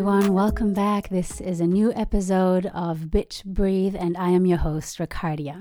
everyone, welcome back. This is a new episode of Bitch Breathe, and I am your host, Ricardia.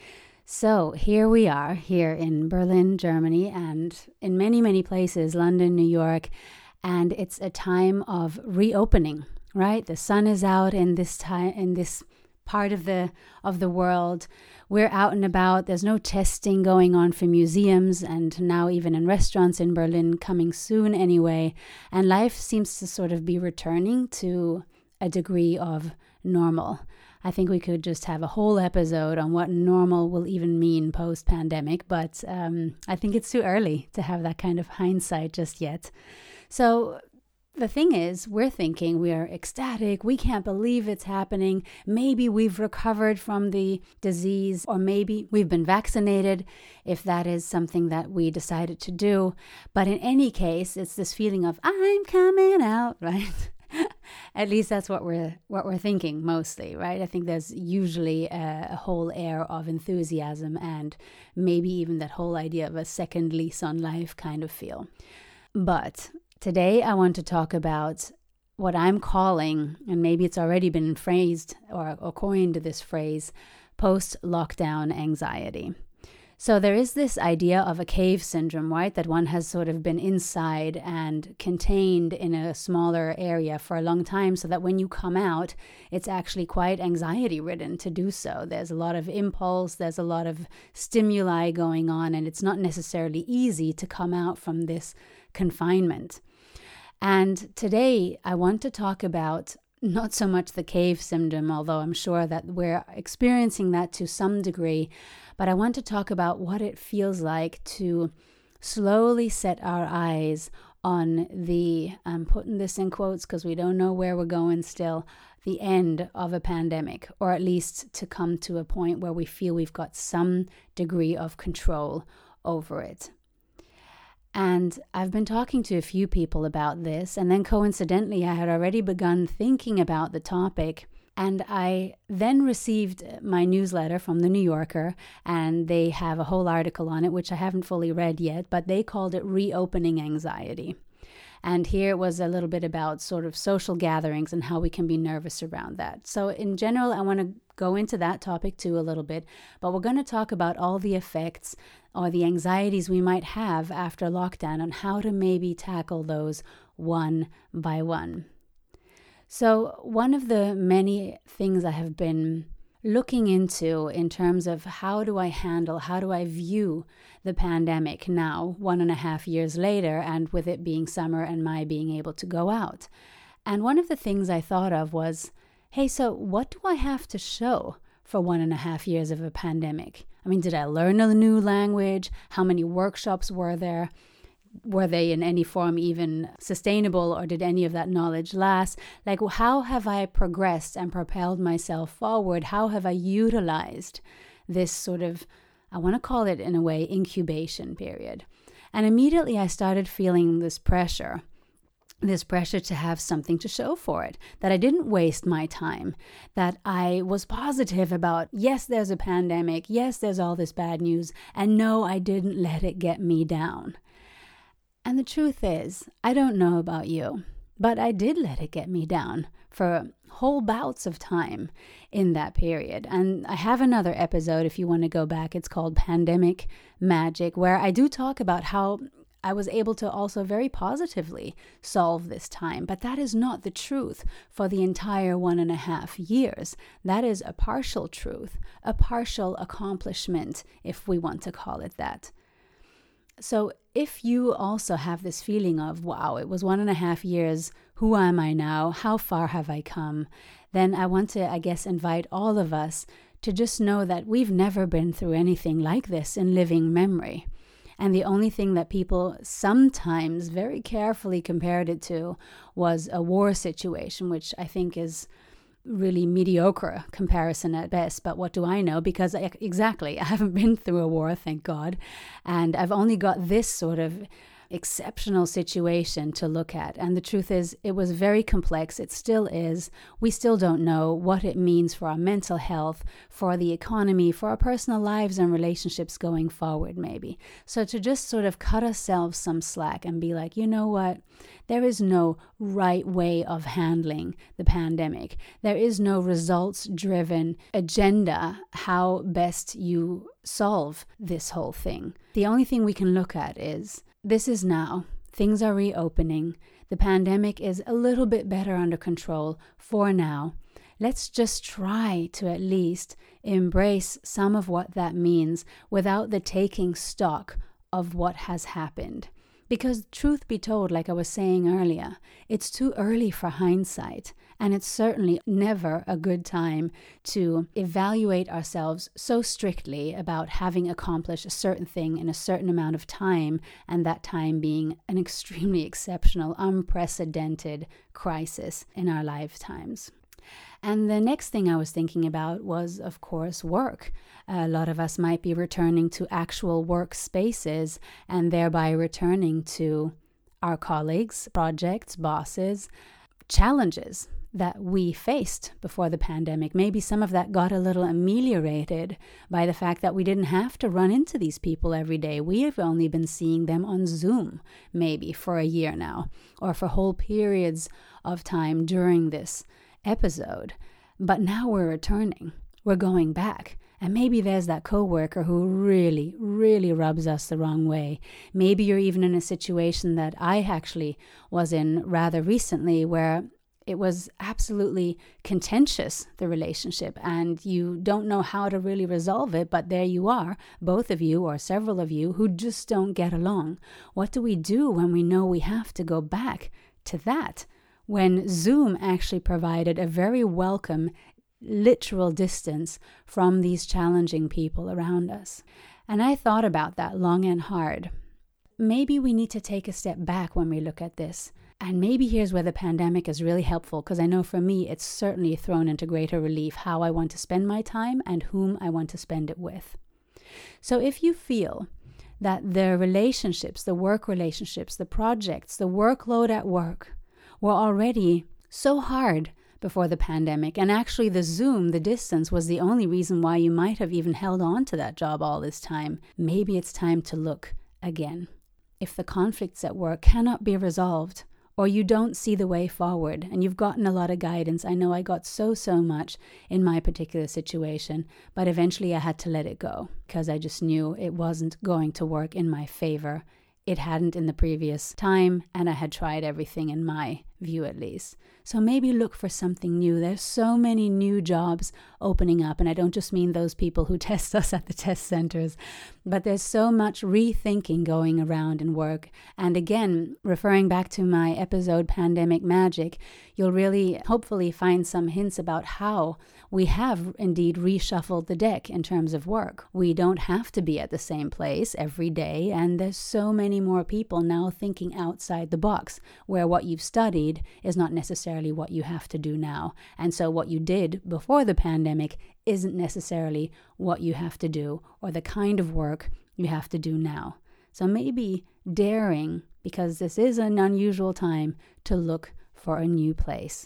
So here we are, here in Berlin, Germany, and in many, many places, London, New York, and it's a time of reopening, right? The sun is out in this time, in this part of the world. We're out and about. There's no testing going on for museums and now even in restaurants in Berlin, coming soon anyway. And life seems to sort of be returning to a degree of normal. I think we could just have a whole episode on what normal will even mean post-pandemic, but I think it's too early to have that kind of hindsight just yet. So the thing is, we're thinking we are ecstatic, we can't believe it's happening, maybe we've recovered from the disease, or maybe we've been vaccinated, if that is something that we decided to do. But in any case, it's this feeling of, I'm coming out, right? At least that's what we're thinking mostly, right? I think there's usually a whole air of enthusiasm and maybe even that whole idea of a second lease on life kind of feel. But today, I want to talk about what I'm calling, and maybe it's already been phrased or coined this phrase, post-lockdown anxiety. So there is this idea of a cave syndrome, right? That one has sort of been inside and contained in a smaller area for a long time, so that when you come out, it's actually quite anxiety-ridden to do so. There's a lot of impulse, there's a lot of stimuli going on, and it's not necessarily easy to come out from this confinement. And today I want to talk about not so much the cave syndrome, although I'm sure that we're experiencing that to some degree, but I want to talk about what it feels like to slowly set our eyes on the, I'm putting this in quotes because we don't know where we're going still, the end of a pandemic, or at least to come to a point where we feel we've got some degree of control over it. And I've been talking to a few people about this, and then coincidentally, I had already begun thinking about the topic, and I then received my newsletter from The New Yorker, and they have a whole article on it, which I haven't fully read yet, but they called it Reopening Anxiety. And here it was a little bit about sort of social gatherings and how we can be nervous around that. So in general, I want to go into that topic too a little bit, but we're going to talk about all the effects or the anxieties we might have after lockdown and how to maybe tackle those one by one. So one of the many things I have been looking into in terms of how do I view the pandemic now, 1.5 years later, and with it being summer and my being able to go out. And one of the things I thought of was, hey, so what do I have to show for 1.5 years of a pandemic? I mean, did I learn a new language? How many workshops were there? Were they in any form even sustainable, or did any of that knowledge last? Like, how have I progressed and propelled myself forward? How have I utilized this sort of, I want to call it in a way, incubation period? And immediately I started feeling this pressure to have something to show for it, that I didn't waste my time, that I was positive about, yes, there's a pandemic, yes, there's all this bad news, and no, I didn't let it get me down. And the truth is, I don't know about you, but I did let it get me down for whole bouts of time in that period. And I have another episode, if you want to go back, it's called Pandemic Magic, where I do talk about how I was able to also very positively solve this time. But that is not the truth for the entire 1.5 years. That is a partial truth, a partial accomplishment, if we want to call it that. So if you also have this feeling of, wow, it was 1.5 years, who am I now? How far have I come? Then I want to, I guess, invite all of us to just know that we've never been through anything like this in living memory. And the only thing that people sometimes very carefully compared it to was a war situation, which I think is really mediocre comparison at best. But what do I know? Because exactly, I haven't been through a war, thank God. And I've only got this sort of exceptional situation to look at. And the truth is, it was very complex. It still is. We still don't know what it means for our mental health, for the economy, for our personal lives and relationships going forward, maybe. So to just sort of cut ourselves some slack and be like, you know what? There is no right way of handling the pandemic. There is no results-driven agenda how best you solve this whole thing. The only thing we can look at is, this is now. Things are reopening. The pandemic is a little bit better under control for now. Let's just try to at least embrace some of what that means without the taking stock of what has happened. Because truth be told, like I was saying earlier, it's too early for hindsight, and it's certainly never a good time to evaluate ourselves so strictly about having accomplished a certain thing in a certain amount of time, and that time being an extremely exceptional, unprecedented crisis in our lifetimes. And the next thing I was thinking about was, of course, work. A lot of us might be returning to actual work spaces and thereby returning to our colleagues, projects, bosses, challenges that we faced before the pandemic. Maybe some of that got a little ameliorated by the fact that we didn't have to run into these people every day. We have only been seeing them on Zoom, maybe for a year now, or for whole periods of time during this episode. But now we're returning. We're going back. And maybe there's that coworker who really, really rubs us the wrong way. Maybe you're even in a situation that I actually was in rather recently, where it was absolutely contentious, the relationship, and you don't know how to really resolve it, but there you are, both of you or several of you, who just don't get along. What do we do when we know we have to go back to that? When Zoom actually provided a very welcome literal distance from these challenging people around us. And I thought about that long and hard. Maybe we need to take a step back when we look at this. And maybe here's where the pandemic is really helpful, because I know for me it's certainly thrown into greater relief how I want to spend my time and whom I want to spend it with. So if you feel that the relationships, the work relationships, the projects, the workload at work were already so hard before the pandemic, and actually the Zoom, the distance, was the only reason why you might have even held on to that job all this time, maybe it's time to look again. If the conflicts at work cannot be resolved, or you don't see the way forward, and you've gotten a lot of guidance. I know I got so much in my particular situation, but eventually I had to let it go because I just knew it wasn't going to work in my favor. It hadn't in the previous time, and I had tried everything in my view at least. So maybe look for something new. There's so many new jobs opening up, and I don't just mean those people who test us at the test centers, but there's so much rethinking going around in work. And again, referring back to my episode Pandemic Magic, you'll really hopefully find some hints about how we have indeed reshuffled the deck in terms of work. We don't have to be at the same place every day, and there's so many more people now thinking outside the box, where what you've studied is not necessarily what you have to do now. And so what you did before the pandemic isn't necessarily what you have to do, or the kind of work you have to do now. So maybe daring, because this is an unusual time, to look for a new place.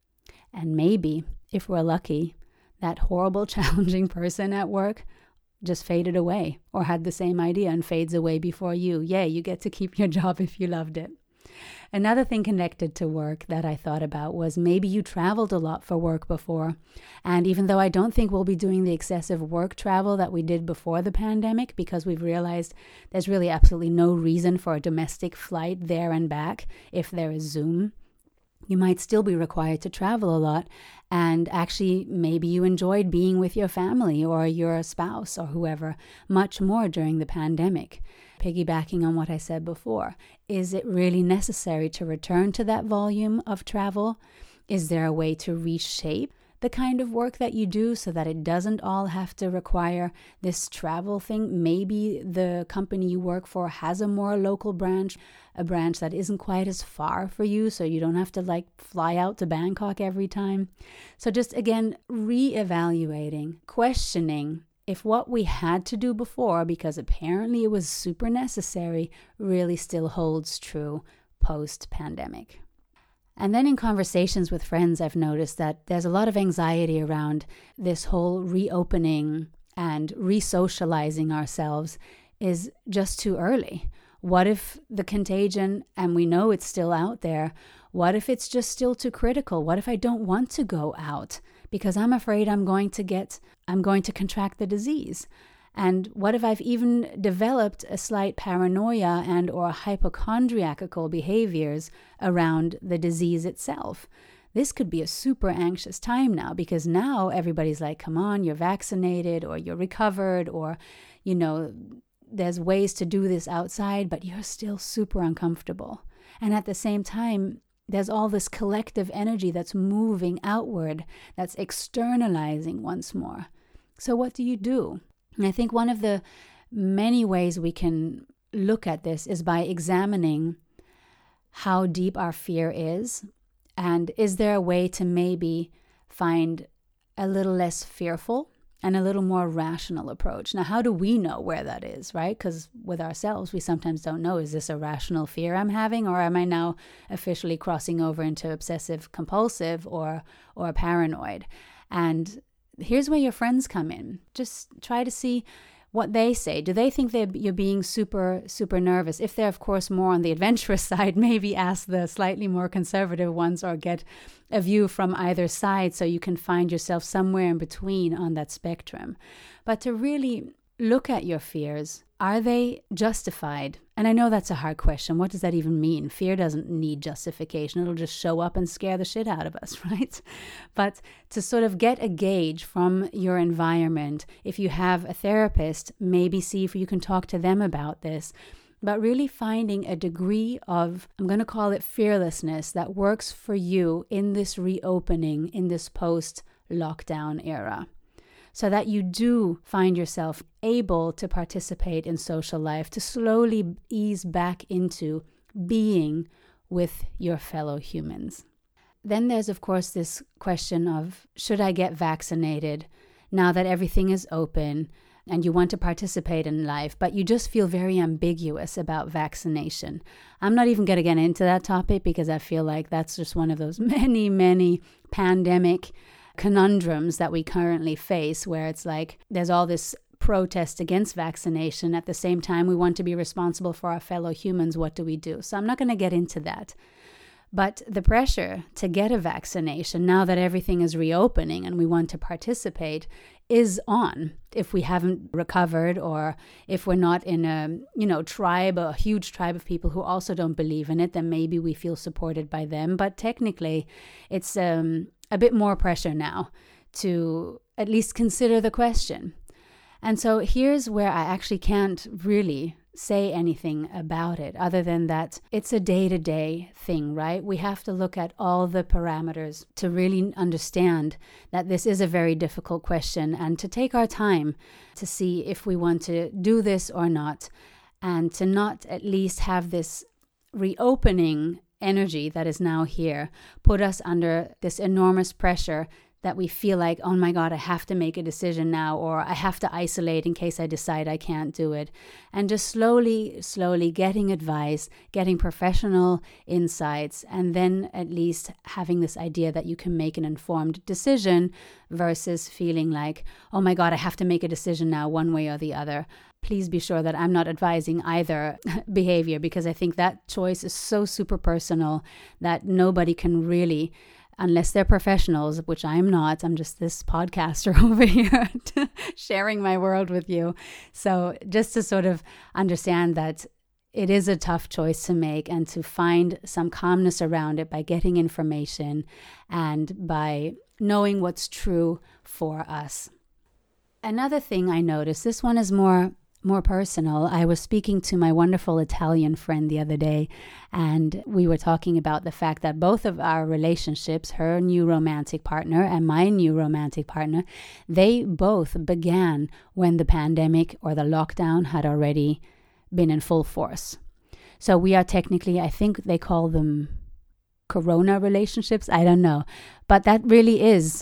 And maybe, if we're lucky, that horrible, challenging person at work just faded away, or had the same idea and fades away before you. Yay, you get to keep your job if you loved it. Another thing connected to work that I thought about was maybe you traveled a lot for work before. And even though I don't think we'll be doing the excessive work travel that we did before the pandemic, because we've realized there's really absolutely no reason for a domestic flight there and back if there is Zoom, you might still be required to travel a lot. And actually, maybe you enjoyed being with your family or your spouse or whoever much more during the pandemic. Piggybacking on what I said before, is it really necessary to return to that volume of travel? Is there a way to reshape the kind of work that you do so that it doesn't all have to require this travel thing? Maybe the company you work for has a more local branch, a branch that isn't quite as far for you, so you don't have to fly out to Bangkok every time. So just again, reevaluating, questioning if what we had to do before, because apparently it was super necessary, really still holds true post-pandemic. And then in conversations with friends, I've noticed that there's a lot of anxiety around this whole reopening and re-socializing ourselves is just too early. What if the contagion, and we know it's still out there, what if it's just still too critical? What if I don't want to go out because I'm afraid I'm going to contract the disease? And what if I've even developed a slight paranoia and or hypochondriacal behaviors around the disease itself? This could be a super anxious time now, because now everybody's like, come on, you're vaccinated or you're recovered, or, there's ways to do this outside, but you're still super uncomfortable. And at the same time, there's all this collective energy that's moving outward, that's externalizing once more. So what do you do? And I think one of the many ways we can look at this is by examining how deep our fear is, and is there a way to maybe find a little less fearful and a little more rational approach. Now, how do we know where that is, right? Because with ourselves, we sometimes don't know, is this a rational fear I'm having, or am I now officially crossing over into obsessive compulsive or paranoid? And here's where your friends come in. Just try to see what they say. Do they think that you're being super, super nervous? If they're, of course, more on the adventurous side, maybe ask the slightly more conservative ones or get a view from either side so you can find yourself somewhere in between on that spectrum. But to really look at your fears, are they justified? And I know that's a hard question. What does that even mean? Fear doesn't need justification. It'll just show up and scare the shit out of us, right? But to sort of get a gauge from your environment, if you have a therapist, maybe see if you can talk to them about this. But really finding a degree of, I'm going to call it fearlessness, that works for you in this reopening, in this post-lockdown era, so that you do find yourself able to participate in social life, to slowly ease back into being with your fellow humans. Then there's, of course, this question of, should I get vaccinated now that everything is open and you want to participate in life, but you just feel very ambiguous about vaccination? I'm not even going to get into that topic because I feel like that's just one of those many, many pandemic conundrums that we currently face, where it's like there's all this protest against vaccination. At the same time, we want to be responsible for our fellow humans. What do we do? So I'm not going to get into that. But the pressure to get a vaccination now that everything is reopening and we want to participate is on. If we haven't recovered, or if we're not in a tribe, a huge tribe of people who also don't believe in it, then maybe we feel supported by them. But technically, it's a bit more pressure now to at least consider the question. And so here's where I actually can't really say anything about it other than that it's a day-to-day thing, right? We have to look at all the parameters to really understand that this is a very difficult question, and to take our time to see if we want to do this or not, and to not at least have this reopening energy that is now here put us under this enormous pressure that we feel like, oh my God, I have to make a decision now, or I have to isolate in case I decide I can't do it. And just slowly getting advice, getting professional insights, and then at least having this idea that you can make an informed decision versus feeling like, oh my God, I have to make a decision now one way or the other. Please be sure that I'm not advising either behavior, because I think that choice is so super personal that nobody can really, unless they're professionals, which I'm not. I'm just this podcaster over here sharing my world with you. So just to sort of understand that it is a tough choice to make, and to find some calmness around it by getting information and by knowing what's true for us. Another thing I noticed, this one is more personal. I was speaking to my wonderful Italian friend the other day, and we were talking about the fact that both of our relationships, her new romantic partner and my new romantic partner, they both began when the pandemic or the lockdown had already been in full force. So we are technically, I think they call them corona relationships. I don't know. But that really is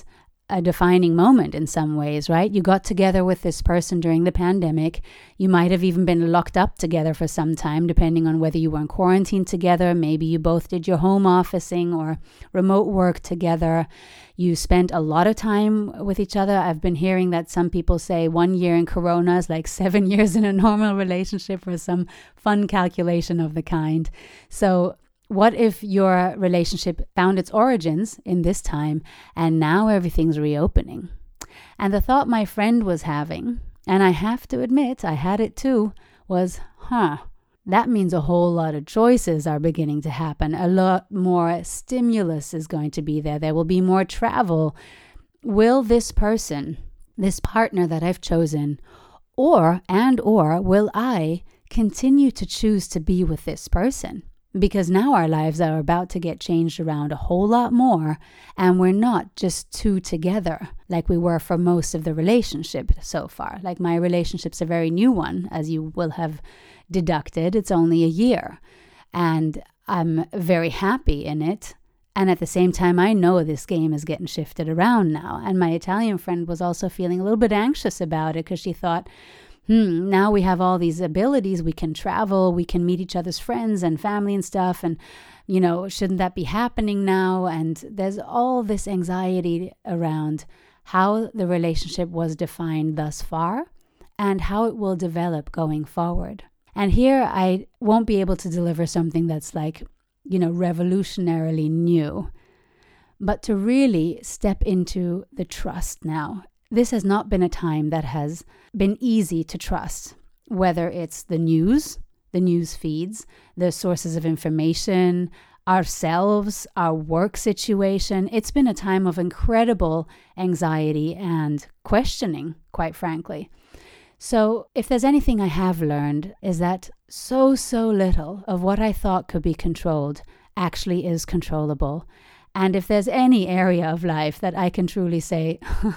a defining moment in some ways, right? You got together with this person during the pandemic. You might have even been locked up together for some time, depending on whether you were in quarantine together. Maybe you both did your home officing or remote work together. You spent a lot of time with each other. I've been hearing that some people say 1 year in Corona is like 7 years in a normal relationship, or some fun calculation of the kind. So what if your relationship found its origins in this time and now everything's reopening? And the thought my friend was having, and I have to admit I had it too, was, that means a whole lot of choices are beginning to happen. A lot more stimulus is going to be there. There will be more travel. Will this person, this partner that I've chosen, or will I continue to choose to be with this person? Because now our lives are about to get changed around a whole lot more, and we're not just two together like we were for most of the relationship so far. Like, my relationship's a very new one, as you will have deducted. It's only a year, and I'm very happy in it. And at the same time, I know this game is getting shifted around now. And my Italian friend was also feeling a little bit anxious about it, because she thought, now we have all these abilities. We can travel, we can meet each other's friends and family and stuff. And, shouldn't that be happening now? And there's all this anxiety around how the relationship was defined thus far and how it will develop going forward. And here I won't be able to deliver something that's like, revolutionarily new, but to really step into the trust now. This has not been a time that has been easy to trust, whether it's the news feeds, the sources of information, ourselves, our work situation. It's been a time of incredible anxiety and questioning, quite frankly. So if there's anything I have learned, is that so little of what I thought could be controlled actually is controllable. And if there's any area of life that I can truly say,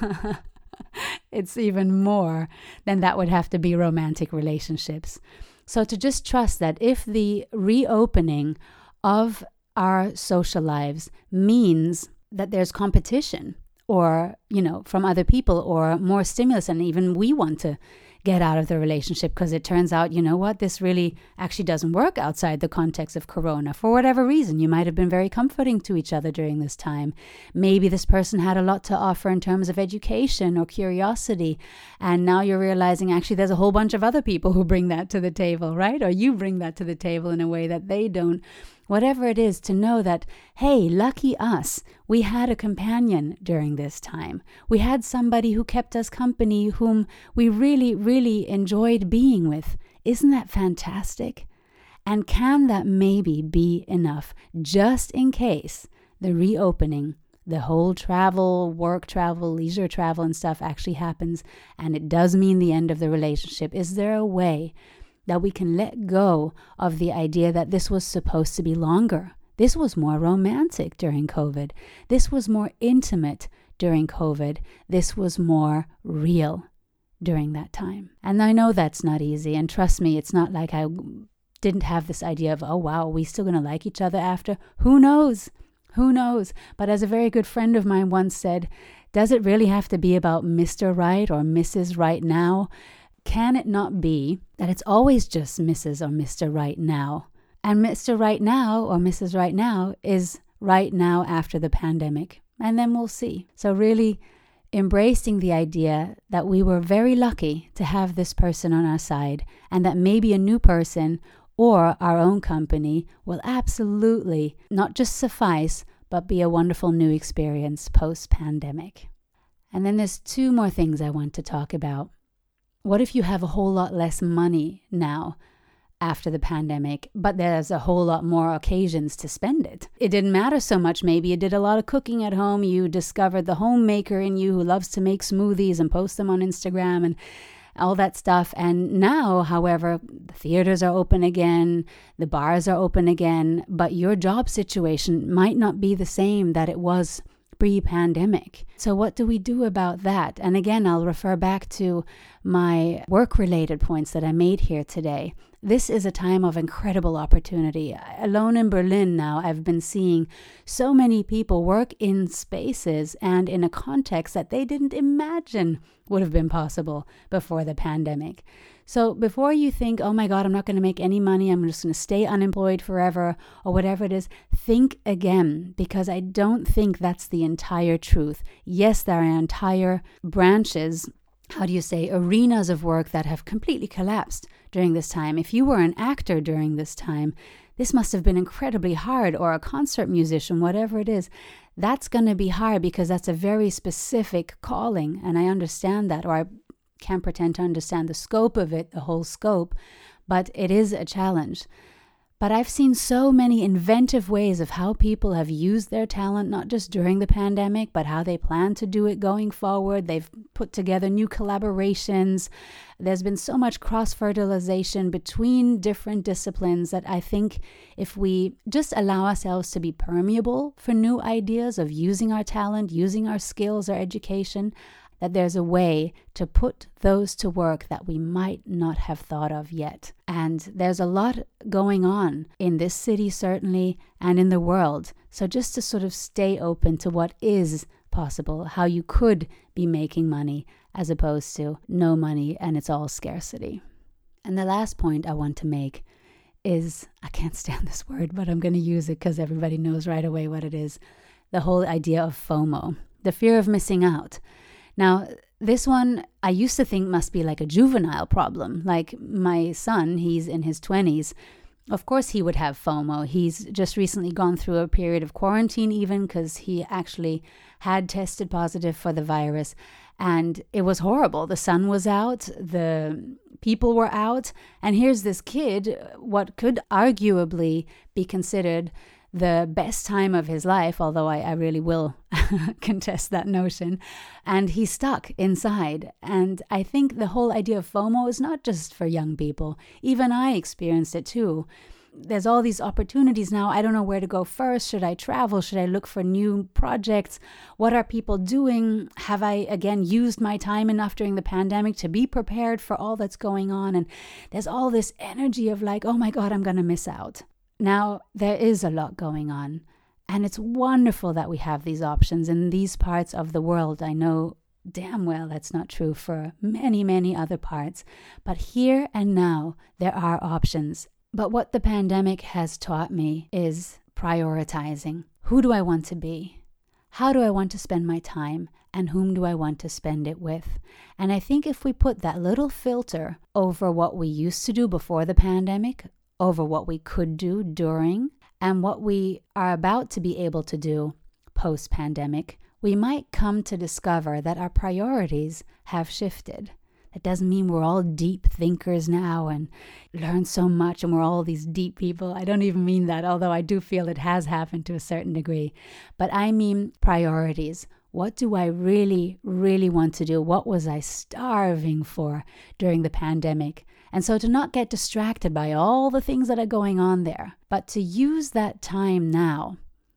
it's even more, then that would have to be romantic relationships. So to just trust that if the reopening of our social lives means that there's competition, or, from other people, or more stimulus, and even we want to get out of the relationship because it turns out, this really actually doesn't work outside the context of Corona. For whatever reason, you might have been very comforting to each other during this time. Maybe this person had a lot to offer in terms of education or curiosity, and now you're realizing actually there's a whole bunch of other people who bring that to the table, right? Or you bring that to the table in a way that they don't. Whatever it is, to know that, hey, lucky us, we had a companion during this time. We had somebody who kept us company, whom we really, really enjoyed being with. Isn't that fantastic? And can that maybe be enough, just in case the reopening, the whole travel, work travel, leisure travel and stuff actually happens, and it does mean the end of the relationship? Is there a way that we can let go of the idea that this was supposed to be longer? This was more romantic during COVID. This was more intimate during COVID. This was more real during that time. And I know that's not easy. And trust me, it's not like I didn't have this idea of, oh, wow, are we still going to like each other after? Who knows? Who knows? But as a very good friend of mine once said, does it really have to be about Mr. Right or Mrs. Right now? Can it not be that it's always just Mrs. or Mr. Right now? And Mr. Right now or Mrs. Right now is right now after the pandemic. And then we'll see. So really embracing the idea that we were very lucky to have this person on our side, and that maybe a new person or our own company will absolutely not just suffice, but be a wonderful new experience post-pandemic. And then there's two more things I want to talk about. What if you have a whole lot less money now after the pandemic, but there's a whole lot more occasions to spend it? It didn't matter so much. Maybe you did a lot of cooking at home. You discovered the homemaker in you who loves to make smoothies and post them on Instagram and all that stuff. And now, however, the theaters are open again, the bars are open again, but your job situation might not be the same that it was pre-pandemic. So what do we do about that? And again, I'll refer back to my work-related points that I made here today. This is a time of incredible opportunity. Alone in Berlin now, I've been seeing so many people work in spaces and in a context that they didn't imagine would have been possible before the pandemic. So before you think, oh my God, I'm not going to make any money, I'm just going to stay unemployed forever, or whatever it is, think again, because I don't think that's the entire truth. Yes, there are entire branches, arenas of work that have completely collapsed during this time. If you were an actor during this time, this must have been incredibly hard, or a concert musician, whatever it is. That's going to be hard because that's a very specific calling, and I understand that, or I can't pretend to understand the scope of it, the whole scope, but it is a challenge. But I've seen so many inventive ways of how people have used their talent, not just during the pandemic, but how they plan to do it going forward. They've put together new collaborations. There's been so much cross-fertilization between different disciplines that I think if we just allow ourselves to be permeable for new ideas of using our talent, using our skills, our education, that there's a way to put those to work that we might not have thought of yet. And there's a lot going on in this city, certainly, and in the world. So just to sort of stay open to what is possible, how you could be making money as opposed to no money and it's all scarcity. And the last point I want to make is, I can't stand this word, but I'm going to use it because everybody knows right away what it is. The whole idea of FOMO, the fear of missing out. Now, this one I used to think must be like a juvenile problem. Like my son, he's in his 20s. Of course he would have FOMO. He's just recently gone through a period of quarantine even because he actually had tested positive for the virus. And it was horrible. The sun was out, the people were out. And here's this kid, what could arguably be considered the best time of his life, although I really will contest that notion, and he's stuck inside. And I think the whole idea of FOMO is not just for young people. Even I experienced it too. There's all these opportunities now. I don't know where to go first. Should I travel? Should I look for new projects? What are people doing? Have I, again, used my time enough during the pandemic to be prepared for all that's going on? And there's all this energy of like, oh my God, I'm going to miss out. Now, there is a lot going on, and it's wonderful that we have these options in these parts of the world. I know damn well that's not true for many, many other parts, but here and now, there are options. But what the pandemic has taught me is prioritizing. Who do I want to be? How do I want to spend my time? And whom do I want to spend it with? And I think if we put that little filter over what we used to do before the pandemic, over what we could do during, and what we are about to be able to do post-pandemic, we might come to discover that our priorities have shifted. That doesn't mean we're all deep thinkers now and learn so much and we're all these deep people. I don't even mean that, although I do feel it has happened to a certain degree. But I mean priorities. What do I really, really want to do? What was I starving for during the pandemic? And so to not get distracted by all the things that are going on there, but to use that time now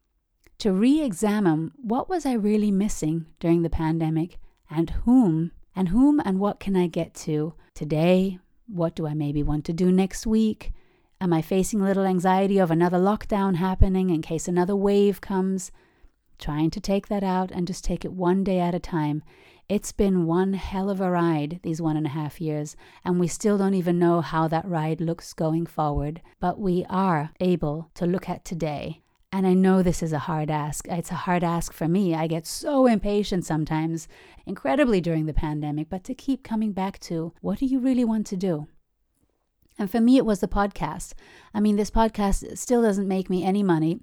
to re-examine what was I really missing during the pandemic and whom and what can I get to today? What do I maybe want to do next week? Am I facing a little anxiety of another lockdown happening in case another wave comes? Trying to take that out and just take it one day at a time. It's been one hell of a ride these 1.5 years, and we still don't even know how that ride looks going forward. But we are able to look at today. And I know this is a hard ask. It's a hard ask for me. I get so impatient sometimes, incredibly during the pandemic, but to keep coming back to, what do you really want to do? And for me, it was the podcast. I mean, this podcast still doesn't make me any money.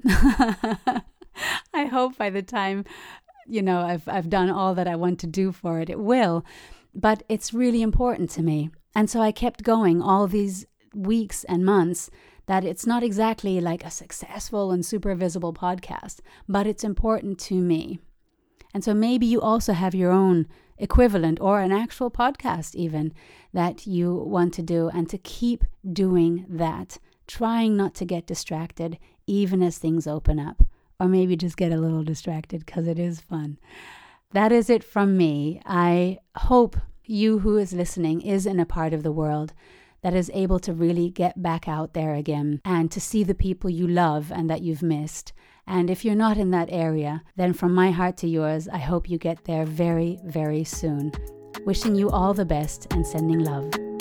I hope by the time, I've done all that I want to do for it, it will. But it's really important to me. And so I kept going all these weeks and months that it's not exactly like a successful and super visible podcast, but it's important to me. And so maybe you also have your own equivalent or an actual podcast even that you want to do, and to keep doing that, trying not to get distracted even as things open up, or maybe just get a little distracted because it is fun. That is it from me. I hope you who is listening is in a part of the world that is able to really get back out there again and to see the people you love and that you've missed. And if you're not in that area, then from my heart to yours, I hope you get there very, very soon. Wishing you all the best and sending love.